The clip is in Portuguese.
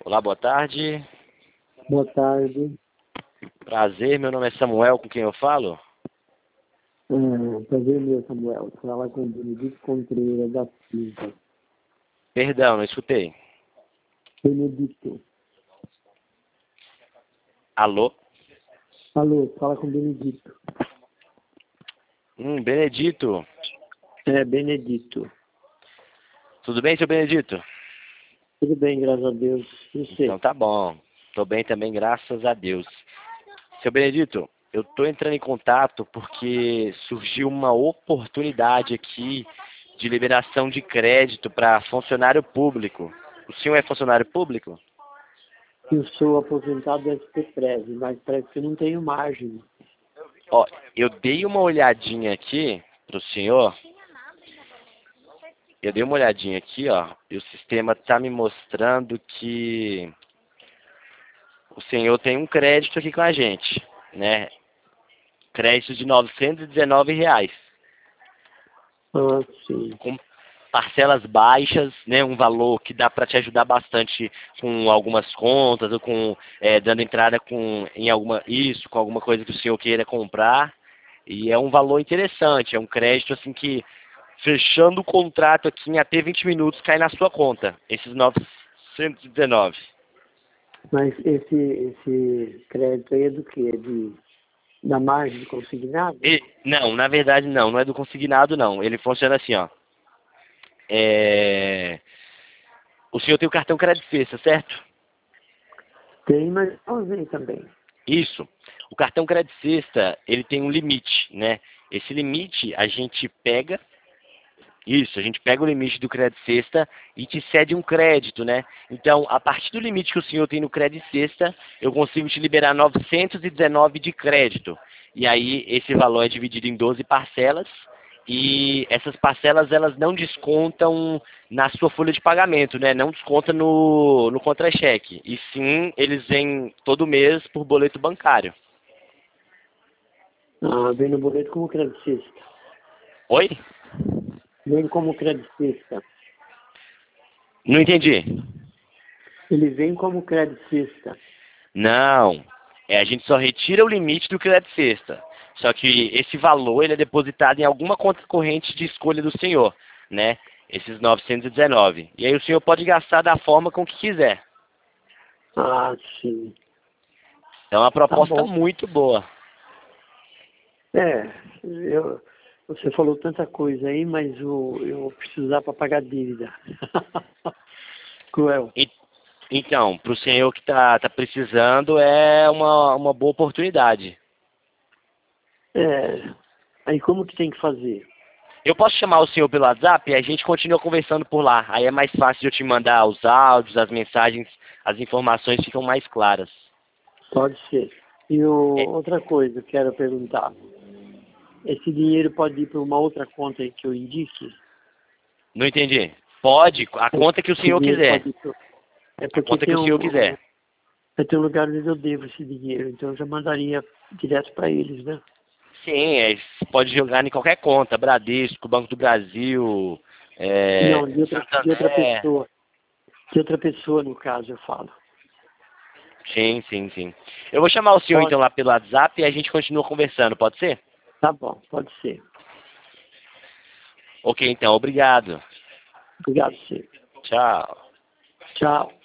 Olá, boa tarde. Boa tarde. Prazer, meu nome é Samuel, com quem eu falo? Prazer meu, Samuel. Fala com o Benedito Contreira da Silva. Perdão, não escutei. Benedito. Alô? Alô, fala com o Benedito. Benedito. Benedito. Tudo bem, seu Benedito? Tudo bem, graças a Deus. E você? Então tá bom. Tô bem também, graças a Deus. Seu Benedito, eu tô entrando em contato porque surgiu uma oportunidade aqui de liberação de crédito para funcionário público. O senhor é funcionário público? Eu sou aposentado da SPPrev, mas parece que eu não tenho margem. Ó, eu dei uma olhadinha aqui pro senhor. Eu dei uma olhadinha aqui, ó, e o sistema tá me mostrando que o senhor tem um crédito aqui com a gente, né? Crédito de R$ 919, Ah, sim. com parcelas baixas, né? Um valor que dá para te ajudar bastante com algumas contas, ou com dando entrada com alguma coisa que o senhor queira comprar. E é um valor interessante, é um crédito assim que, fechando o contrato aqui em até 20 minutos, cai na sua conta, esses 919. Mas esse crédito aí é do quê? Da margem de consignado? Não, na verdade não é do consignado não. Ele funciona assim, ó. O senhor tem o cartão Crédito Sexta, certo? Tem, mas não vem também. Isso. O cartão Crédito Sexta, ele tem um limite, né? Esse limite a gente pega. Isso, a gente pega o limite do Crédito Sexta e te cede um crédito, né? Então, a partir do limite que o senhor tem no Crédito Sexta, eu consigo te liberar 919 de crédito. E aí, esse valor é dividido em 12 parcelas. E essas parcelas, elas não descontam na sua folha de pagamento, né? Não desconta no contra-cheque. E sim, eles vêm todo mês por boleto bancário. Ah, vem no boleto como credicista. Oi? Vem como credicista. Não entendi. Ele vem como credicista. Não, a gente só retira o limite do crédito sexta. Só que esse valor ele é depositado em alguma conta corrente de escolha do senhor, né? Esses 919. E aí o senhor pode gastar da forma com que quiser. Ah, sim. É uma Tá proposta bom. muito boa. Você falou tanta coisa aí, mas eu preciso usar para pagar dívida. Cruel. Então, para o senhor que tá precisando, é uma boa oportunidade. Aí como que tem que fazer? Eu posso chamar o senhor pelo WhatsApp e a gente continua conversando por lá. Aí é mais fácil de eu te mandar os áudios, as mensagens, as informações ficam mais claras. Pode ser. Outra coisa, eu quero perguntar. Esse dinheiro pode ir para uma outra conta aí que eu indique? Não entendi. Pode, a conta que o Esse senhor dinheiro quiser. pode ir pro... É A porque conta que o senhor quiser. tem um lugar onde eu devo esse dinheiro, então eu já mandaria direto para eles, né? Sim, você pode jogar em qualquer conta, Bradesco, Banco do Brasil, Não, de outra Santander. pessoa. De outra pessoa, no caso, eu falo. Sim, sim, sim. Eu vou chamar o senhor Pode. então lá pelo WhatsApp e a gente continua conversando, pode ser? Tá bom, pode ser. Ok, então, obrigado. Obrigado, senhor. Tchau. Tchau.